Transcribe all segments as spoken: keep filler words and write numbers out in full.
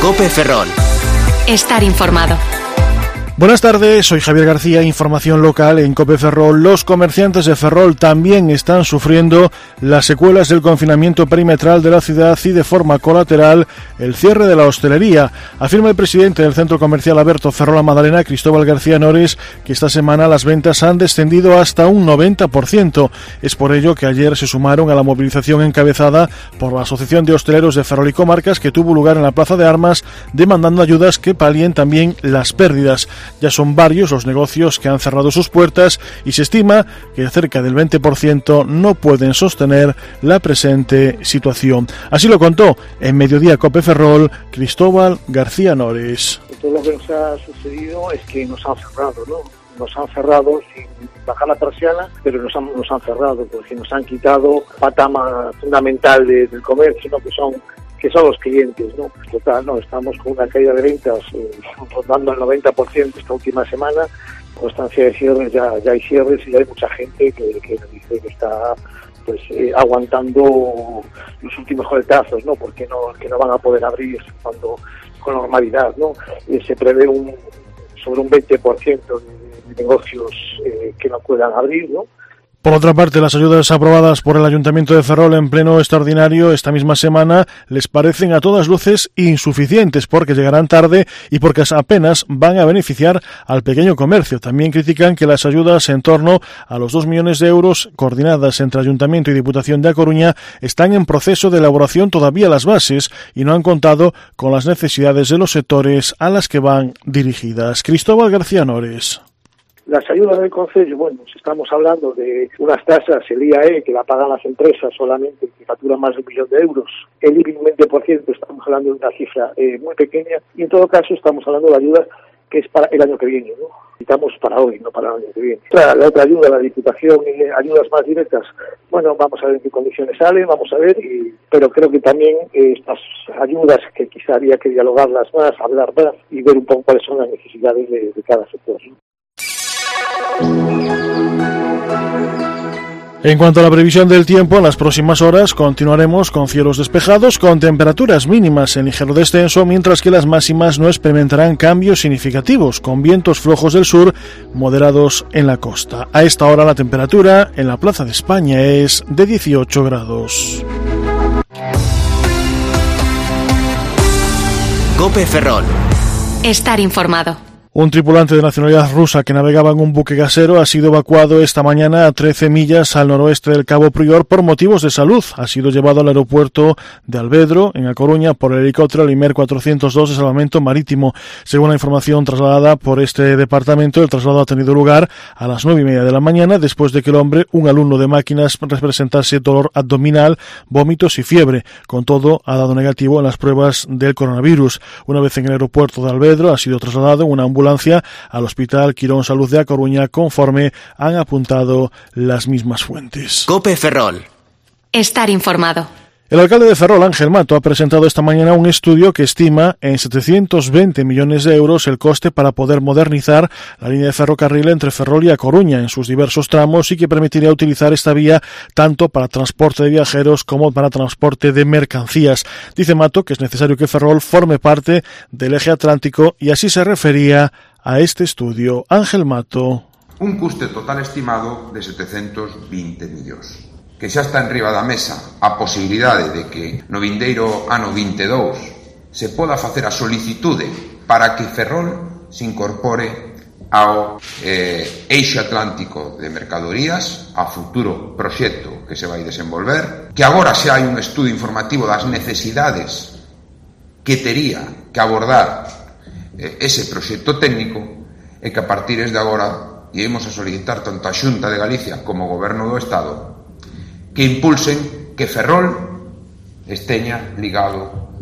COPE Ferrol. Estar informado. Buenas tardes, soy Javier García, información local en COPE Ferrol. Los comerciantes de Ferrol también están sufriendo las secuelas del confinamiento perimetral de la ciudad y de forma colateral el cierre de la hostelería. Afirma el presidente del centro comercial Aberto Ferrol La Madalena, Cristóbal García Nores, que esta semana las ventas han descendido hasta un noventa por ciento. Es por ello que ayer se sumaron a la movilización encabezada por la Asociación de Hosteleros de Ferrol y Comarcas, que tuvo lugar en la Plaza de Armas, demandando ayudas que palien también las pérdidas. Ya son varios los negocios que han cerrado sus puertas y se estima que cerca del veinte por ciento no pueden sostener la presente situación. Así lo contó en Mediodía COPE Ferrol Cristóbal García Nores. Todo lo que nos ha sucedido es que nos han cerrado, ¿no? Nos han cerrado sin bajar la persiana, pero nos han, nos han cerrado porque nos han quitado pata fundamental de, del comercio, ¿no? Que son que son los clientes, ¿no? Total, no, estamos con una caída de ventas eh, rondando el noventa por ciento esta última semana. Constancia de cierres, ya, ya hay cierres y ya hay mucha gente que, que dice que está pues eh, aguantando los últimos coletazos, ¿no? Porque no, que no van a poder abrir cuando con normalidad, ¿no? Eh, se prevé un sobre un veinte por ciento de, de negocios eh, que no puedan abrir, ¿no? Por otra parte, las ayudas aprobadas por el Ayuntamiento de Ferrol en pleno extraordinario esta misma semana les parecen a todas luces insuficientes porque llegarán tarde y porque apenas van a beneficiar al pequeño comercio. También critican que las ayudas en torno a los dos millones de euros coordinadas entre Ayuntamiento y Diputación de A Coruña están en proceso de elaboración todavía las bases y no han contado con las necesidades de los sectores a las que van dirigidas. Cristóbal García Nores. Las ayudas del Concello, bueno, estamos hablando de unas tasas, el I A E, que la pagan las empresas solamente, que facturan más de un millón de euros, el I B I un veinte por ciento, estamos hablando de una cifra eh, muy pequeña, y en todo caso estamos hablando de ayudas que es para el año que viene, ¿no? Necesitamos para hoy, no para el año que viene. La, la otra ayuda, la Diputación, eh, ayudas más directas, bueno, vamos a ver en qué condiciones salen, vamos a ver, y, pero creo que también eh, estas ayudas que quizá habría que dialogarlas más, hablar más, y ver un poco cuáles son las necesidades de, de cada sector, ¿no? En cuanto a la previsión del tiempo, en las próximas horas continuaremos con cielos despejados, con temperaturas mínimas en ligero descenso, mientras que las máximas no experimentarán cambios significativos, con vientos flojos del sur, moderados en la costa. A esta hora la temperatura en la Plaza de España es de dieciocho grados. COPE Ferrol. Estar informado. Un tripulante de nacionalidad rusa que navegaba en un buque gasero ha sido evacuado esta mañana a trece millas al noroeste del Cabo Prior por motivos de salud. Ha sido llevado al aeropuerto de Alvedro, en A Coruña, por el helicóptero Limer cuatrocientos dos de salvamento marítimo. Según la información trasladada por este departamento, el traslado ha tenido lugar a las nueve y media de la mañana, después de que el hombre, un alumno de máquinas, presentase dolor abdominal, vómitos y fiebre. Con todo, ha dado negativo en las pruebas del coronavirus. Una vez en el aeropuerto de Alvedro, ha sido trasladado en una ambulancia al Hospital Quirón Salud de A Coruña, conforme han apuntado las mismas fuentes. COPE Ferrol. Estar informado. El alcalde de Ferrol, Ángel Mato, ha presentado esta mañana un estudio que estima en setecientos veinte millones de euros el coste para poder modernizar la línea de ferrocarril entre Ferrol y A Coruña en sus diversos tramos y que permitiría utilizar esta vía tanto para transporte de viajeros como para transporte de mercancías. Dice Mato que es necesario que Ferrol forme parte del eje atlántico y así se refería a este estudio. Ángel Mato. Un custe total estimado de setecientos veinte millóns. Que xa está enriba da mesa a posibilidade de que no vindeiro ano vinte e dous se poda facer a solicitude para que Ferrol se incorpore ao eh, eixo atlántico de mercadorías, a futuro proxecto que se vai desenvolver, que agora xa hai un estudo informativo das necesidades que tería que abordar eh, ese proxecto técnico e que a partir de agora iremos a solicitar tanto a Xunta de Galicia como o Goberno do Estado que impulsen que Ferrol esteña ligado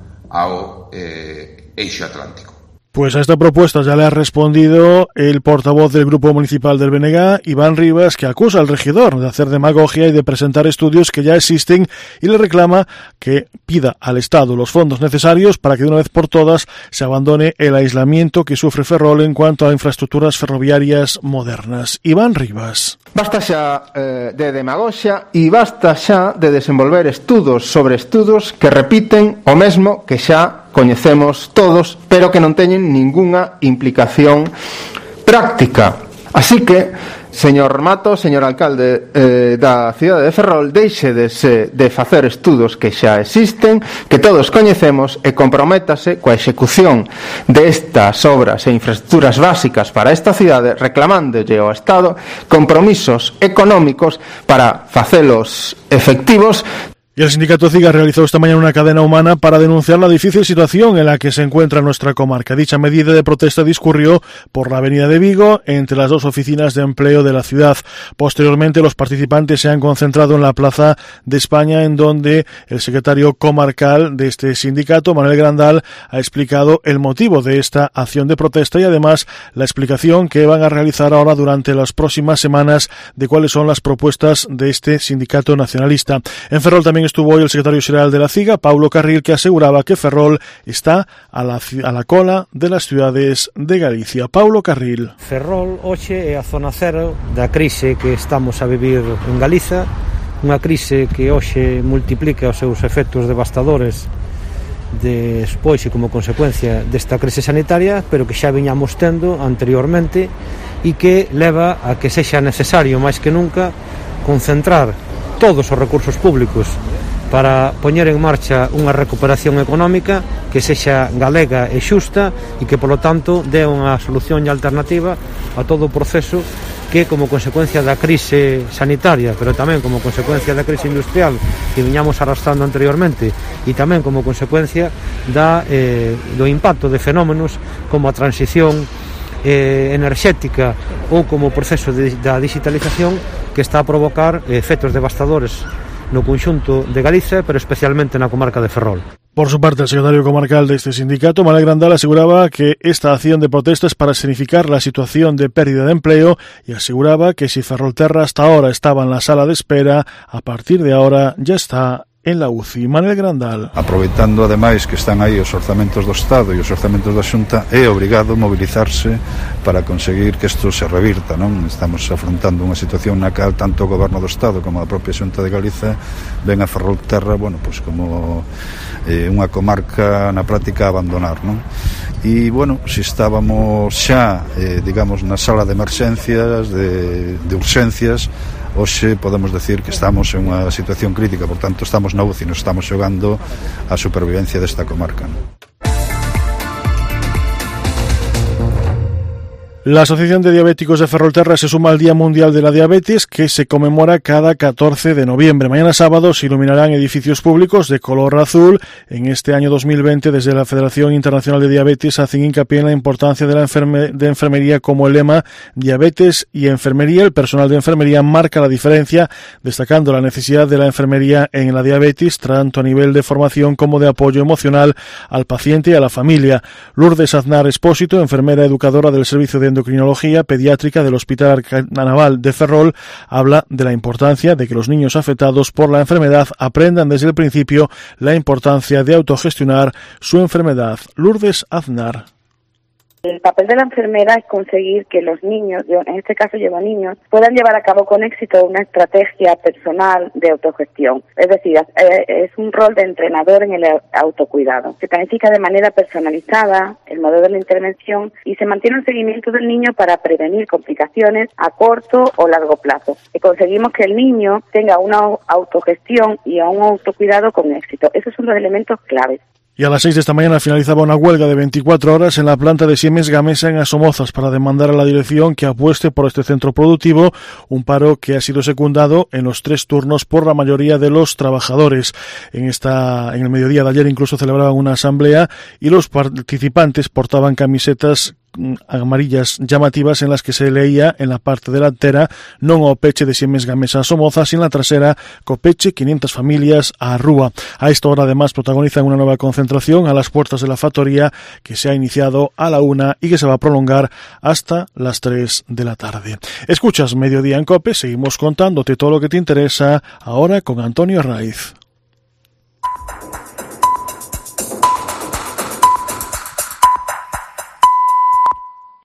ao eh, eixo atlántico. Pues a esta propuesta ya le ha respondido el portavoz del Grupo Municipal del B N G, Iván Rivas, que acusa al regidor de hacer demagogia y de presentar estudios que ya existen y le reclama que pida al Estado los fondos necesarios para que de una vez por todas se abandone el aislamiento que sufre Ferrol en cuanto a infraestructuras ferroviarias modernas. Iván Rivas. Basta xa eh, de demagogia e basta xa de desenvolver estudos sobre estudos que repiten o mesmo que xa coñecemos todos, pero que non teñen ningunha implicación práctica. Así que, señor Mato, señor alcalde eh, da cidade de Ferrol, deixe de, se, de facer estudos que xa existen, que todos coñecemos, e comprométase coa execución destas obras e infraestructuras básicas para esta cidade, reclamándolle ao Estado compromisos económicos para facelos efectivos. Y el sindicato CIGA realizó esta mañana una cadena humana para denunciar la difícil situación en la que se encuentra nuestra comarca. Dicha medida de protesta discurrió por la avenida de Vigo, entre las dos oficinas de empleo de la ciudad. Posteriormente, los participantes se han concentrado en la Plaza de España, en donde el secretario comarcal de este sindicato, Manuel Grandal, ha explicado el motivo de esta acción de protesta y además la explicación que van a realizar ahora durante las próximas semanas de cuáles son las propuestas de este sindicato nacionalista. En Ferrol también estuvo hoy el secretario general de la CIGA, Paulo Carril, que aseguraba que Ferrol está a la, a la cola de las ciudades de Galicia. Paulo Carril. Ferrol hoxe é a zona cero da crise que estamos a vivir en Galiza, unha crise que hoxe multiplica os seus efectos devastadores despois e como consecuencia desta crise sanitaria, pero que xa viñamos tendo anteriormente e que leva a que sexa necesario máis que nunca concentrar todos os recursos públicos para poñer en marcha unha recuperación económica que sexa galega e xusta e que, polo tanto, dé unha solución e alternativa a todo o proceso que, como consecuencia da crise sanitaria, pero tamén como consecuencia da crise industrial que viñamos arrastrando anteriormente e tamén como consecuencia da, eh, do impacto de fenómenos como a transición eh, enerxética ou como o proceso de, da digitalización que está a provocar eh, efectos devastadores no conxunto de Galicia, pero especialmente na comarca de Ferrol. Por su parte, el secretario comarcal de este sindicato, Manuel Grandal, aseguraba que esta acción de protesta es para significar la situación de pérdida de empleo y aseguraba que si Ferrolterra hasta ahora estaba en la sala de espera, a partir de ahora ya está en la U C I. Manuel Grandal. Aproveitando ademais que están aí os orzamentos do Estado e os orzamentos da Xunta, é obrigado mobilizarse para conseguir que isto se revirta, non? Estamos afrontando unha situación na cal tanto o Goberno do Estado como a propia Xunta de Galiza ven a Ferrolterra, bueno, pois como eh, unha comarca na práctica a abandonar, non? E, bueno, se estábamos xa, eh, digamos, na sala de emerxencias, de, de urxencias, hoxe podemos decir que estamos en unha situación crítica, por tanto estamos na U C I, nos estamos xogando a supervivencia desta comarca. La Asociación de Diabéticos de Ferrolterra se suma al Día Mundial de la Diabetes, que se conmemora cada catorce de noviembre. Mañana sábado se iluminarán edificios públicos de color azul. En este año dos mil veinte, desde la Federación Internacional de Diabetes, hacen hincapié en la importancia de la enferme- de enfermería como el lema Diabetes y Enfermería. El personal de enfermería marca la diferencia, destacando la necesidad de la enfermería en la diabetes, tanto a nivel de formación como de apoyo emocional al paciente y a la familia. Lourdes Aznar Espósito, enfermera educadora del Servicio de Endocrinología Pediátrica del Hospital Naval de Ferrol, habla de la importancia de que los niños afectados por la enfermedad aprendan desde el principio la importancia de autogestionar su enfermedad. Lourdes Aznar. El papel de la enfermera es conseguir que los niños, yo en este caso llevo niños, puedan llevar a cabo con éxito una estrategia personal de autogestión. Es decir, es un rol de entrenador en el autocuidado. Se planifica de manera personalizada el modelo de la intervención y se mantiene un seguimiento del niño para prevenir complicaciones a corto o largo plazo. Y conseguimos que el niño tenga una autogestión y un autocuidado con éxito. Esos son los elementos claves. Y a las seis de esta mañana finalizaba una huelga de veinticuatro horas en la planta de Siemens Gamesa en Asomozas para demandar a la dirección que apueste por este centro productivo, un paro que ha sido secundado en los tres turnos por la mayoría de los trabajadores. En esta, en el mediodía de ayer incluso celebraban una asamblea y los participantes portaban camisetas amarillas llamativas en las que se leía en la parte delantera non ao peche de Siemens Gamesa Somozas y en la trasera copeche quinientas familias a Rúa. A esta hora además protagonizan una nueva concentración a las puertas de la factoría que se ha iniciado a la una y que se va a prolongar hasta las tres de la tarde. Escuchas Mediodía en COPE, seguimos contándote todo lo que te interesa ahora con Antonio Raiz.